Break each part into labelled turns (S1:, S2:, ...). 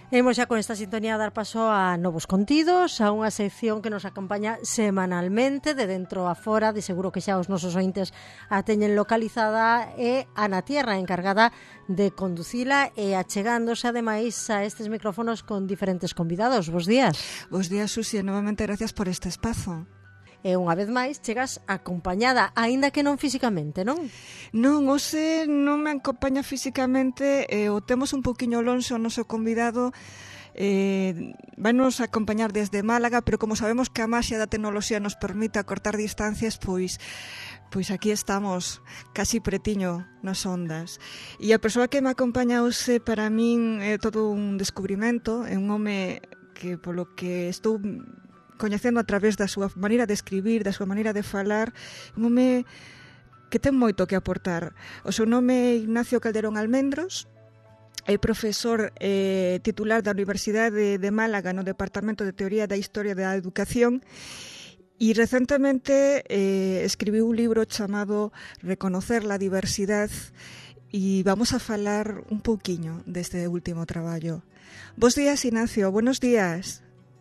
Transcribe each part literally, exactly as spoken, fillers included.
S1: Hemos xa con esta sintonía a dar paso a novos contidos, a unha sección que nos acompaña semanalmente de dentro a fora, de seguro que xa os nosos ointes a teñen localizada, é Ana Tierra, encargada de conducila e achegándose ademais a estes micrófonos con diferentes convidados. Bos días.
S2: Bos días, Susi, e novamente gracias por este espazo.
S1: E unha vez máis chegas acompañada, aínda que non físicamente, non?
S2: Non, hoxe non me acompaña físicamente, eh, o temos un poquinho lonxe o noso convidado, eh, vanos acompañar desde Málaga, pero como sabemos que a maxia da tecnoloxía nos permite acortar distancias, pois pois aquí estamos, casi pretiño nas ondas. E a persoa que me acompaña hoxe para min é todo un descubrimento, é un home que polo que estou coñecendo a través da súa maneira de escribir, da súa maneira de falar, un home que ten moito que aportar. O seu nome é Ignacio Calderón Almendros, é profesor eh, titular da Universidade de Málaga no Departamento de Teoría da Historia da Educación e recentemente eh, escribiu un libro chamado Reconocer la diversidad e vamos a falar un pouquiño deste último traballo. Bos días, Ignacio, buenos días.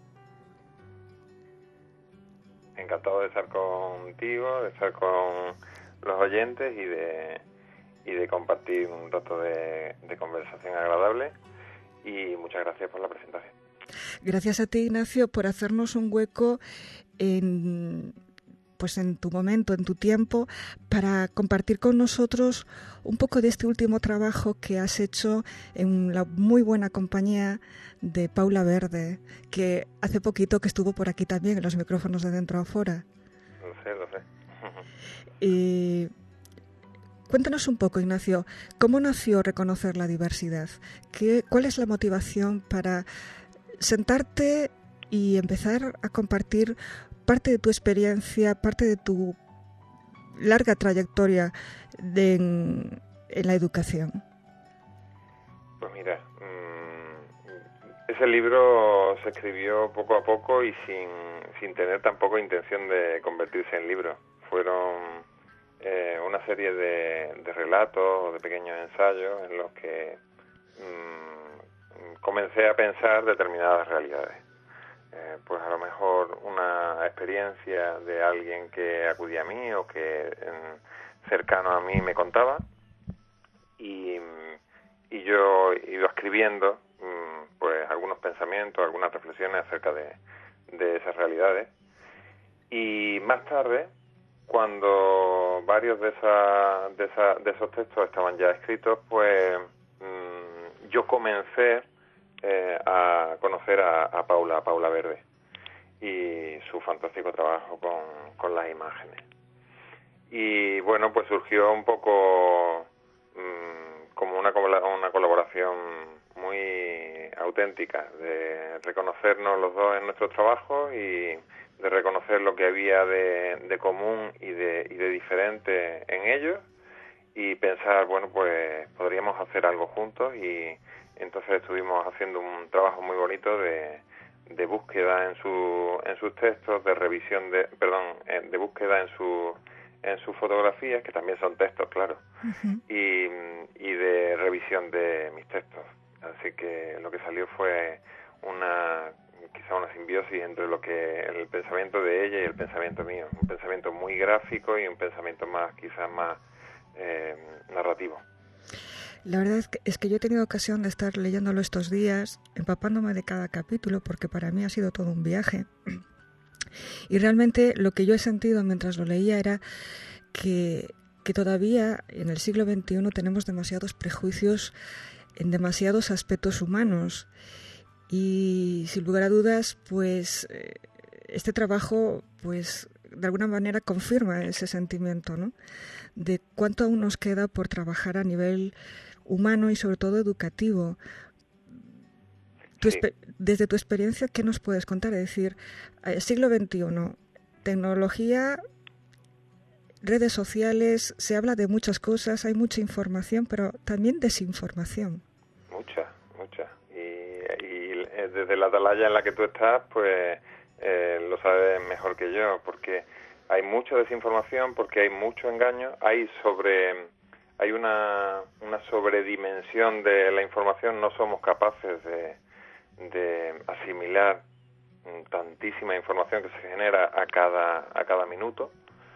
S3: Encantado de estar contigo, de estar con los oyentes y de y de compartir un rato de, de conversación agradable, y muchas gracias por la presentación.
S2: Gracias a ti, Ignacio, por hacernos un hueco en pues en tu momento, en tu tiempo, para compartir con nosotros un poco de este último trabajo que has hecho en la muy buena compañía de Paula Verde, que hace poquito que estuvo por aquí también en los micrófonos de Dentro a Fora.
S3: Lo sé, lo sé.
S2: Y cuéntanos un poco, Ignacio, ¿cómo nació Reconocer la Diversidad? ¿Qué, ¿Cuál es la motivación para sentarte y empezar a compartir parte de tu experiencia, parte de tu larga trayectoria de, en, en la educación?
S3: Pues mira, mmm, ese libro se escribió poco a poco y sin, sin tener tampoco intención de convertirse en libro. Fueron eh, una serie de, de relatos o de pequeños ensayos en los que mmm, comencé a pensar determinadas realidades. Eh, pues a lo mejor una experiencia de alguien que acudía a mí o que eh, cercano a mí me contaba, y, y yo iba escribiendo pues algunos pensamientos, algunas reflexiones acerca de, de esas realidades. Y más tarde, cuando varios de, esa, de, esa, de esos textos estaban ya escritos, pues mmm, yo comencé Eh, a conocer a, a Paula, a Paula Verde, y su fantástico trabajo con, con las imágenes. Y bueno, pues surgió un poco mmm, como una, una colaboración muy auténtica, de reconocernos los dos en nuestros trabajos y de reconocer lo que había de, de común y de, y de diferente en ellos, y pensar, bueno, pues podríamos hacer algo juntos. Y entonces estuvimos haciendo un trabajo muy bonito de, de búsqueda en su en sus textos, de revisión de perdón de búsqueda en su en sus fotografías, que también son textos, claro, uh-huh. y, y de revisión de mis textos. Así que lo que salió fue una quizá una simbiosis entre lo que el pensamiento de ella y el pensamiento mío, un pensamiento muy gráfico y un pensamiento más quizás más eh, narrativo.
S2: La verdad es que, es que yo he tenido ocasión de estar leyéndolo estos días, empapándome de cada capítulo, porque para mí ha sido todo un viaje. Y realmente lo que yo he sentido mientras lo leía era que, que todavía en el siglo veintiuno tenemos demasiados prejuicios en demasiados aspectos humanos. Y sin lugar a dudas, pues este trabajo, pues de alguna manera confirma ese sentimiento, ¿no? De cuánto aún nos queda por trabajar a nivel humano y sobre todo educativo. Tu
S3: sí.
S2: Desde tu experiencia, ¿qué nos puedes contar? Es decir, siglo veintiuno, tecnología, redes sociales, se habla de muchas cosas, hay mucha información, pero también desinformación.
S3: Mucha, mucha. Y, y desde la atalaya en la que tú estás, pues eh, lo sabes mejor que yo, porque hay mucha desinformación, porque hay mucho engaño, hay sobre hay una una sobredimensión de la información, no somos capaces de de asimilar tantísima información que se genera a cada a cada minuto,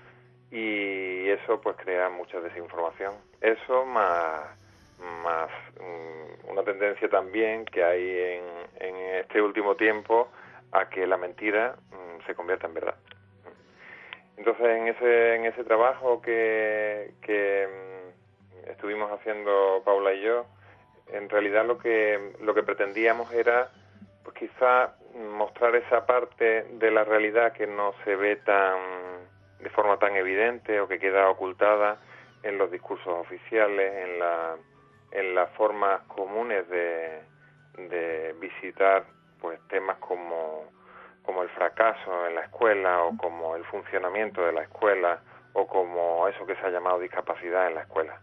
S3: y eso pues crea mucha desinformación. Eso más más um, una tendencia también que hay en, en este último tiempo a que la mentira um, se convierta en verdad. Entonces en ese en ese trabajo que que um, estuvimos haciendo Paula y yo, en realidad lo que lo que pretendíamos era pues quizá mostrar esa parte de la realidad que no se ve tan de forma tan evidente o que queda ocultada en los discursos oficiales, en la en las formas comunes de, de visitar pues temas como como el fracaso en la escuela, o como el funcionamiento de la escuela, o como eso que se ha llamado discapacidad en la escuela.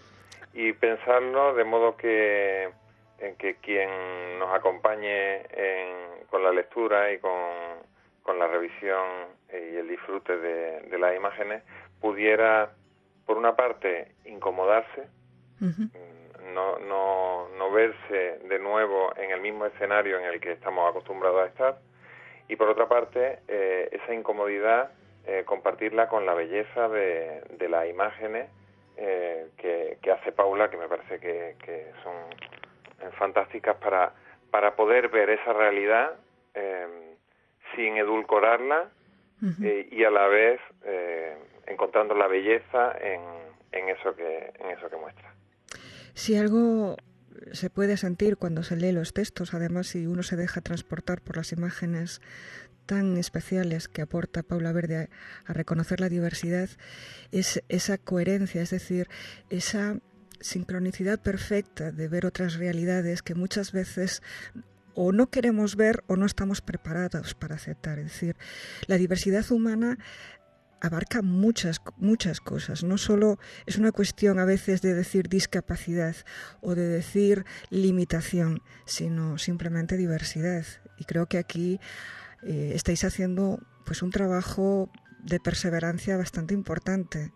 S3: Y pensarlo de modo que en que quien nos acompañe en, con la lectura y con, con la revisión y el disfrute de, de las imágenes pudiera, por una parte, incomodarse, uh-huh. no, no, no verse de nuevo en el mismo escenario en el que estamos acostumbrados a estar, y por otra parte, eh, esa incomodidad, eh, compartirla con la belleza de, de las imágenes eh, que, que hace Paula, que me parece que, que son fantásticas para para poder ver esa realidad eh, sin edulcorarla, uh-huh. eh, y a la vez eh, encontrando la belleza en, en eso que en eso que muestra.
S2: Si algo se puede sentir cuando se lee los textos, además si uno se deja transportar por las imágenes tan especiales que aporta Paula Verde a, a reconocer la diversidad, es esa coherencia, es decir, esa sincronicidad perfecta de ver otras realidades que muchas veces o no queremos ver o no estamos preparados para aceptar. Es decir, la diversidad humana abarca muchas muchas cosas. No solo es una cuestión a veces de decir discapacidad o de decir limitación, sino simplemente diversidad. Y creo que aquí eh, estáis haciendo pues un trabajo de perseverancia bastante importante.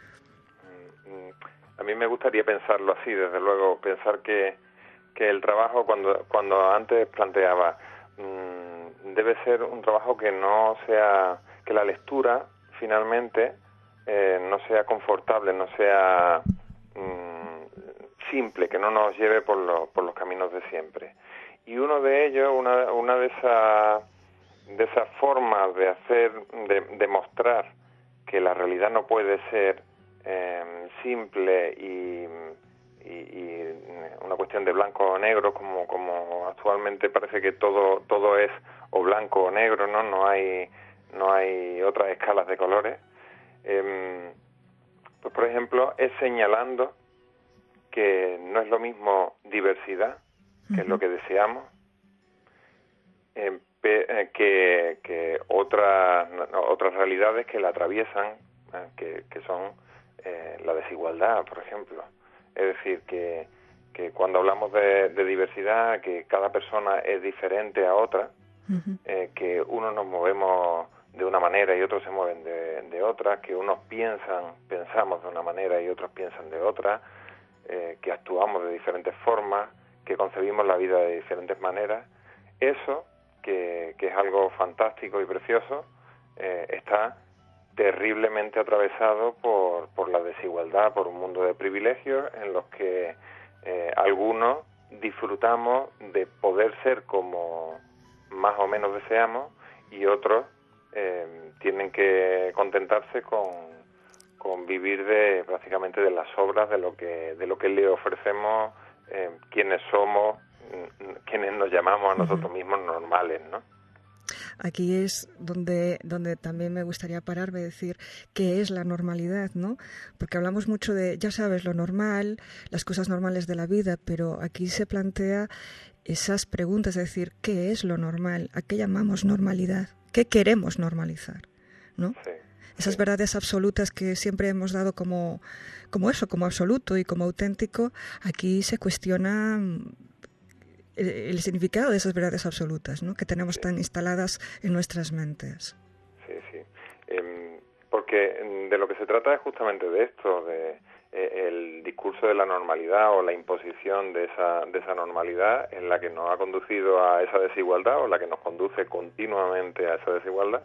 S3: A mí me gustaría pensarlo así, desde luego, pensar que, que el trabajo, cuando cuando antes planteaba, mmm, debe ser un trabajo que no sea, que la lectura finalmente eh, no sea confortable, no sea mmm, simple, que no nos lleve por, lo, por los caminos de siempre. Y uno de ellos, una, una de esas de esas formas de hacer, de, de mostrar que la realidad no puede ser Eh, simple y, y, y una cuestión de blanco o negro, como como actualmente parece que todo todo es o blanco o negro, no no hay no hay otras escalas de colores. Eh, pues por ejemplo es señalando que no es lo mismo diversidad, que uh-huh. es lo que deseamos, eh, pe, eh, que que otras otras realidades que la atraviesan, eh, que que son Eh, la desigualdad, por ejemplo. Es decir, que, que cuando hablamos de, de diversidad, que cada persona es diferente a otra, uh-huh. eh, que unos nos movemos de una manera y otros se mueven de, de otra, que unos piensan, pensamos de una manera y otros piensan de otra, eh, que actuamos de diferentes formas, que concebimos la vida de diferentes maneras. Eso, que, que es algo fantástico y precioso, eh, está terriblemente atravesado por, por la desigualdad, por un mundo de privilegios en los que eh, algunos disfrutamos de poder ser como más o menos deseamos, y otros eh, tienen que contentarse con, con vivir de prácticamente de las sobras de lo que de lo que le ofrecemos eh, quienes somos, quienes nos llamamos a nosotros uh-huh. mismos normales, ¿no?
S2: Aquí es donde, donde también me gustaría pararme y decir qué es la normalidad, ¿no? Porque hablamos mucho de, ya sabes, lo normal, las cosas normales de la vida, pero aquí se plantea esas preguntas, es decir, ¿qué es lo normal? ¿A qué llamamos normalidad? ¿Qué queremos normalizar? ¿No?
S3: Sí.
S2: Esas verdades absolutas que siempre hemos dado como, como eso, como absoluto y como auténtico, aquí se cuestiona el, el significado de esas verdades absolutas, ¿no?, que tenemos sí. tan instaladas en nuestras mentes.
S3: Sí, sí. Eh, porque de lo que se trata es justamente de esto, de eh, el discurso de la normalidad o la imposición de esa, de esa normalidad es la que nos ha conducido a esa desigualdad o la que nos conduce continuamente a esa desigualdad.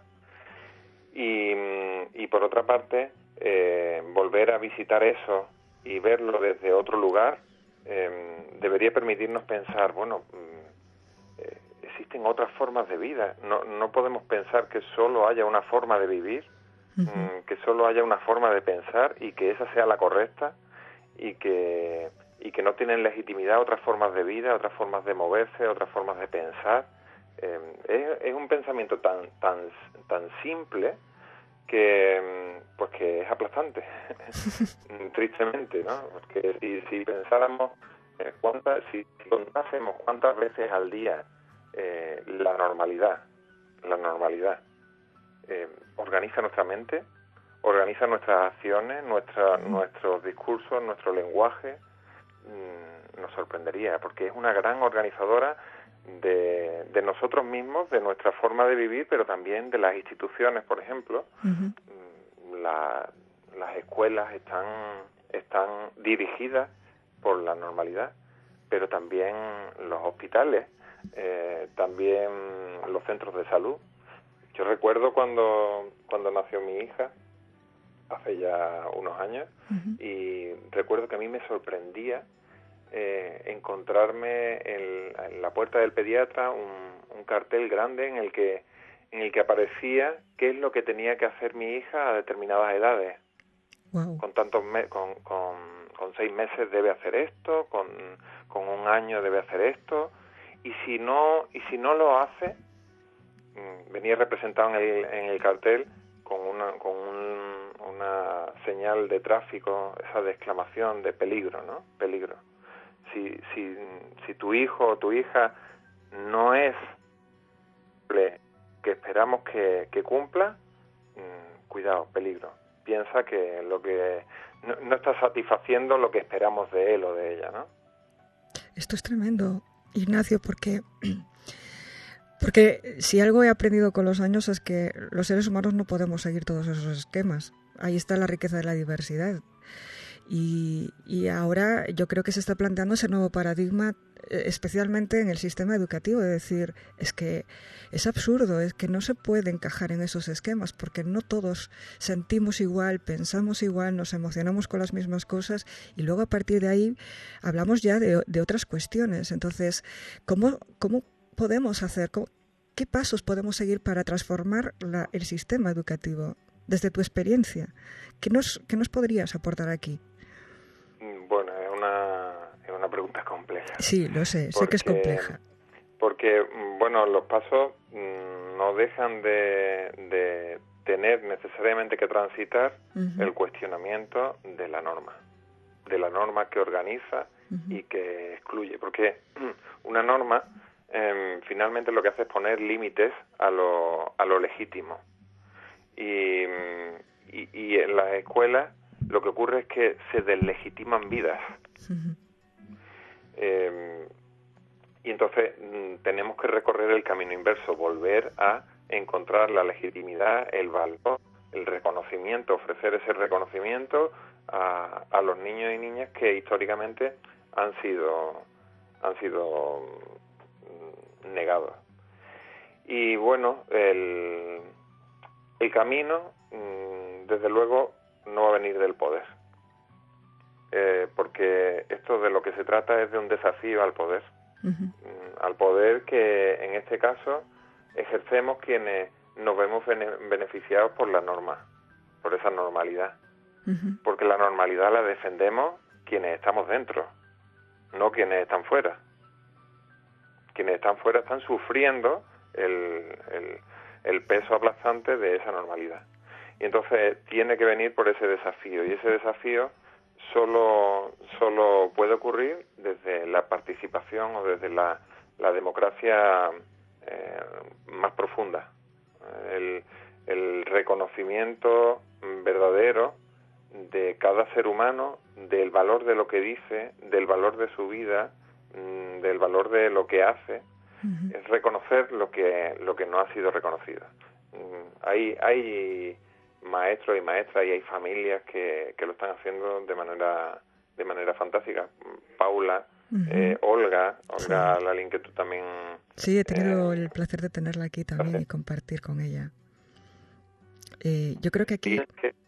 S3: Y, y por otra parte, eh, volver a visitar eso y verlo desde otro lugar eh, debería permitirnos pensar, bueno, eh, existen otras formas de vida, no, no podemos pensar que solo haya una forma de vivir, uh-huh. que solo haya una forma de pensar y que esa sea la correcta y que, y que no tienen legitimidad otras formas de vida, otras formas de moverse, otras formas de pensar. Eh, es, es un pensamiento tan, tan, tan simple que pues que es aplastante, tristemente, ¿no? Porque si, si pensáramos eh, cuántas, si contásemos cuántas veces al día eh, la normalidad, la normalidad eh, organiza nuestra mente, organiza nuestras acciones, nuestra, nuestros discursos, nuestro lenguaje, mmm, nos sorprendería, porque es una gran organizadora de, de nosotros mismos, de nuestra forma de vivir, pero también de las instituciones, por ejemplo. Uh-huh. La, las escuelas están, están dirigidas por la normalidad, pero también los hospitales, eh, también los centros de salud. Yo recuerdo cuando, cuando nació mi hija, hace ya unos años, uh-huh. y recuerdo que a mí me sorprendía Eh, encontrarme en, en la puerta del pediatra un, un cartel grande en el que en el que aparecía qué es lo que tenía que hacer mi hija a determinadas edades. Wow. Con tantos me- con, con, con seis meses debe hacer esto, con, con un año debe hacer esto, y si no y si no lo hace, mmm, venía representado en el, en el cartel con una con un, una señal de tráfico, esa de exclamación de peligro, ¿no? Peligro. Si, si, si tu hijo o tu hija no es que esperamos que, que cumpla, mmm, cuidado, peligro. Piensa que lo que no, no está satisfaciendo lo que esperamos de él o de ella, ¿no?
S2: Esto es tremendo, Ignacio, porque, porque si algo he aprendido con los años es que los seres humanos no podemos seguir todos esos esquemas. Ahí está la riqueza de la diversidad. Y, y ahora yo creo que se está planteando ese nuevo paradigma, especialmente en el sistema educativo, de decir, es que es absurdo, es que no se puede encajar en esos esquemas, porque no todos sentimos igual, pensamos igual, nos emocionamos con las mismas cosas, y luego a partir de ahí hablamos ya de, de otras cuestiones. Entonces, ¿cómo, cómo podemos hacer, cómo, qué pasos podemos seguir para transformar la, el sistema educativo desde tu experiencia? ¿Qué nos, qué nos podrías aportar aquí?
S3: Bueno, es una, es una pregunta compleja.
S2: Sí, lo sé, porque, sé que es compleja.
S3: Porque, bueno, los pasos mmm, no dejan de, de tener necesariamente que transitar uh-huh. el cuestionamiento de la norma, de la norma que organiza uh-huh. y que excluye. Porque una norma eh, finalmente lo que hace es poner límites a lo, a lo legítimo. Y, y, y en las escuelas lo que ocurre es que se deslegitiman vidas. Uh-huh. Eh, y entonces mm, tenemos que recorrer el camino inverso, volver a encontrar la legitimidad, el valor, el reconocimiento, ofrecer ese reconocimiento a, a los niños y niñas que históricamente han sido, han sido mm, negados. Y bueno, el, el camino, mm, desde luego, no va a venir del poder, eh, porque esto de lo que se trata es de un desafío al poder, uh-huh. al poder que en este caso ejercemos quienes nos vemos bene- beneficiados por la norma, por esa normalidad, uh-huh. porque la normalidad la defendemos quienes estamos dentro, no quienes están fuera. Quienes están fuera están sufriendo el, el, el peso aplastante de esa normalidad. Y entonces tiene que venir por ese desafío, y ese desafío solo solo puede ocurrir desde la participación o desde la, la democracia eh, más profunda, el, el reconocimiento verdadero de cada ser humano, del valor de lo que dice, del valor de su vida, del valor de lo que hace. Uh-huh. Es reconocer lo que lo que no ha sido reconocido. Hay hay maestros y maestras, y hay familias que, que lo están haciendo de manera de manera fantástica. Paula, uh-huh. eh, Olga, Olga sí. Lalín, que tú también...
S2: Sí, he tenido eh, el placer de tenerla aquí también ¿sí? y compartir con ella. Eh, yo creo que aquí...
S3: Es que,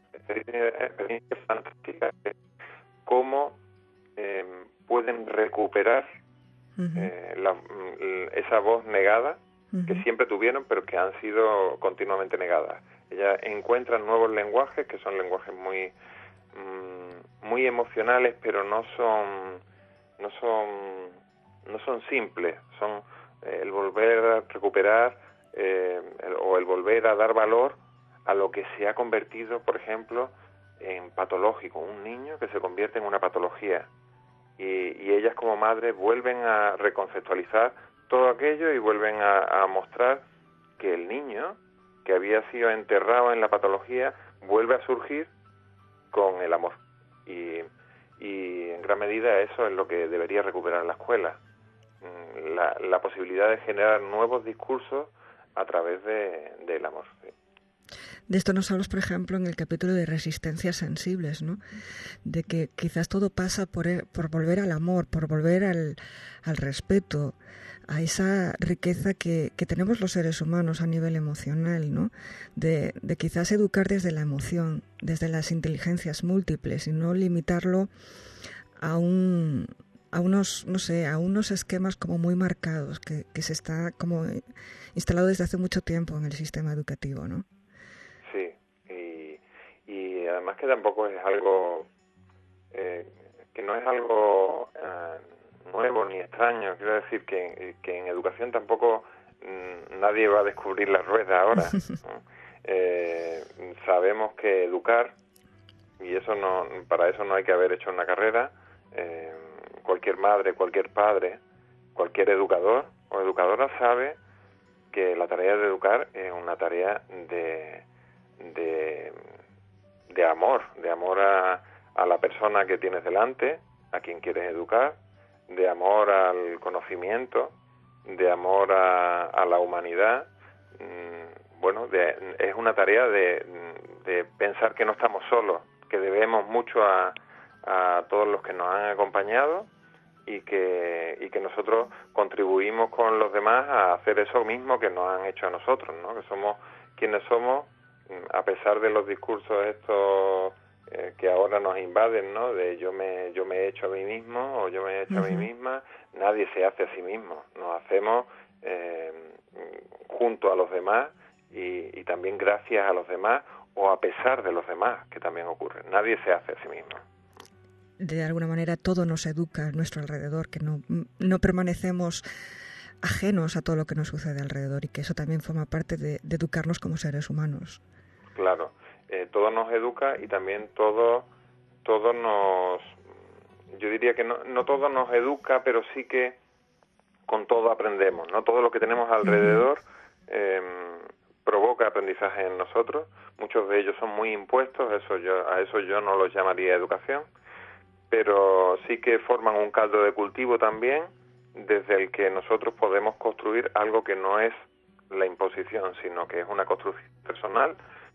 S3: es fantástica cómo eh, pueden recuperar uh-huh. eh, la, esa voz negada uh-huh. que siempre tuvieron, pero que han sido continuamente negadas. Ellas encuentran nuevos lenguajes, que son lenguajes muy mmm, muy emocionales, pero no son no son no son simples. Son eh, el volver a recuperar eh, el, o el volver a dar valor a lo que se ha convertido, por ejemplo, en patológico. Un niño que se convierte en una patología. Y, y ellas como madres vuelven a reconceptualizar todo aquello y vuelven a, a mostrar que el niño que había sido enterrado en la patología vuelve a surgir con el amor. Y, y en gran medida eso es lo que debería recuperar la escuela. La, la posibilidad de generar nuevos discursos a través de, del amor. Sí.
S2: De esto nos hablas, por ejemplo, en el capítulo de resistencias sensibles, ¿no? De que quizás todo pasa por, por volver al amor, por volver al, al respeto, a esa riqueza que, que tenemos los seres humanos a nivel emocional, ¿no? De, de quizás educar desde la emoción, desde las inteligencias múltiples y no limitarlo a un... a unos, no sé, a unos esquemas como muy marcados que, que se está como instalado desde hace mucho tiempo en el sistema educativo, ¿no?
S3: Sí, y, y además que tampoco es algo, eh, que no es algo eh, nuevo ni extraño. Quiero decir que, que en educación tampoco mmm, nadie va a descubrir la rueda ahora, ¿no? eh, sabemos que educar, y eso no, para eso no hay que haber hecho una carrera, eh, cualquier madre, cualquier padre, cualquier educador o educadora sabe que la tarea de educar es una tarea de, de, de amor, de amor a, a la persona que tienes delante, a quien quieres educar, de amor al conocimiento, de amor a, a la humanidad. Bueno, de, es una tarea de, de pensar que no estamos solos, que debemos mucho a, a todos los que nos han acompañado y que y que nosotros contribuimos con los demás a hacer eso mismo que nos han hecho a nosotros, ¿no? Que somos quienes somos, a pesar de los discursos estos eh, que ahora nos invaden, ¿no? De yo me yo me he hecho a mí mismo o yo me he hecho uh-huh. a mí misma. Nadie se hace a sí mismo, nos hacemos eh, junto a los demás y, y también gracias a los demás o a pesar de los demás, que también ocurre. Nadie se hace a sí mismo.
S2: De alguna manera todo nos educa a nuestro alrededor, que no, no permanecemos ajenos a todo lo que nos sucede alrededor y que eso también forma parte de, de educarnos como seres humanos.
S3: Claro, eh, todo nos educa y también todo, todo nos... Yo diría que no, no todo nos educa, pero sí que con todo aprendemos, ¿no? Todo lo que tenemos alrededor uh-huh. eh, provoca aprendizaje en nosotros. Muchos de ellos son muy impuestos, eso yo, a eso yo no los llamaría educación, pero sí que forman un caldo de cultivo también, desde el que nosotros podemos construir algo que no es la imposición, sino que es una construcción personal.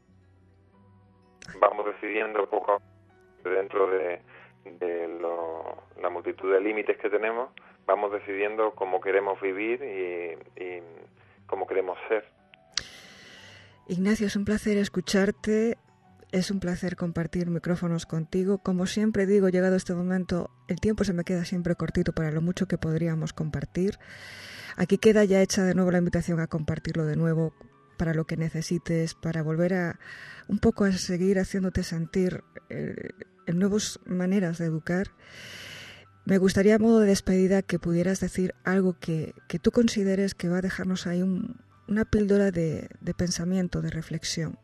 S3: Vamos decidiendo poco a poco, dentro de, de lo, la multitud de límites que tenemos, vamos decidiendo cómo queremos vivir y, y cómo queremos ser.
S2: Ignacio, es un placer escucharte. Es un placer compartir micrófonos contigo. Como siempre digo, llegado este momento, el tiempo se me queda siempre cortito para lo mucho que podríamos compartir. Aquí queda ya hecha de nuevo la invitación a compartirlo de nuevo para lo que necesites, para volver a un poco a seguir haciéndote sentir eh, en nuevas maneras de educar. Me gustaría a modo de despedida que pudieras decir algo que, que tú consideres que va a dejarnos ahí un, una píldora de, de pensamiento, de reflexión.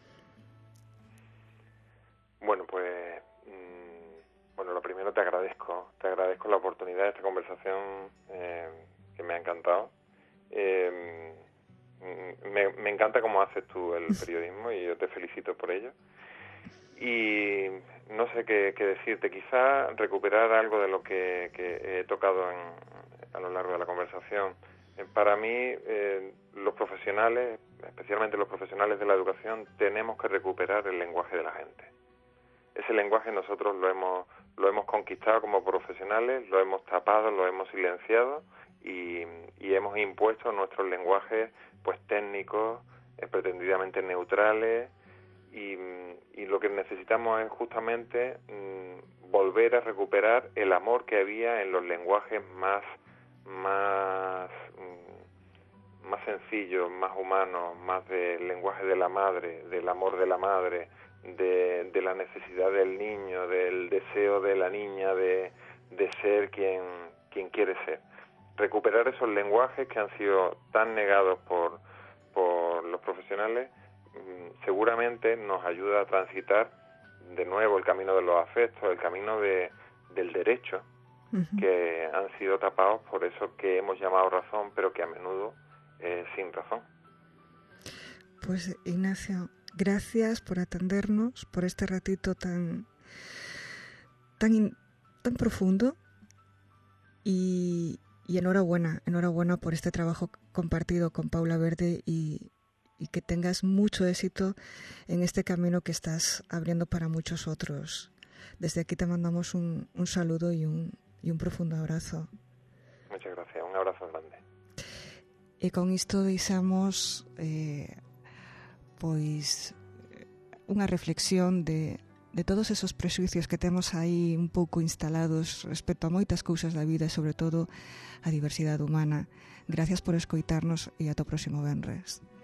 S3: Bueno, pues, mmm, bueno, lo primero te agradezco, te agradezco la oportunidad de esta conversación eh, que me ha encantado. Eh, me, me encanta cómo haces tú el periodismo y yo te felicito por ello. Y no sé qué, qué decirte, quizá recuperar algo de lo que, que he tocado en, a lo largo de la conversación. Eh, para mí, eh, los profesionales, especialmente los profesionales de la educación, tenemos que recuperar el lenguaje de la gente. Ese lenguaje nosotros lo hemos lo hemos conquistado como profesionales, lo hemos tapado, lo hemos silenciado y, y hemos impuesto nuestros lenguajes pues técnicos, eh, pretendidamente neutrales, y, y lo que necesitamos es justamente mmm, volver a recuperar el amor que había en los lenguajes más más mmm, más sencillos, más humanos, más del lenguaje de la madre, del amor de la madre, de, de la necesidad del niño, del deseo de la niña de, de ser quien, quien quiere ser. Recuperar esos lenguajes que han sido tan negados por, por los profesionales mmm, seguramente nos ayuda a transitar de nuevo el camino de los afectos, el camino de, del derecho, uh-huh. que han sido tapados por eso que hemos llamado razón, pero que a menudo es sin razón.
S2: Pues Ignacio, gracias por atendernos, por este ratito tan tan tan profundo y, y enhorabuena, enhorabuena por este trabajo compartido con Paula Verde y, y que tengas mucho éxito en este camino que estás abriendo para muchos otros. Desde aquí te mandamos un, un saludo y un, y un profundo abrazo.
S3: Muchas gracias, un abrazo grande.
S2: E con isto deixamos eh, pois unha reflexión de, de todos esos prexuicios que temos aí un pouco instalados respecto a moitas cousas da vida e sobre todo a diversidade humana. Gracias por escoitarnos e ata o próximo venres.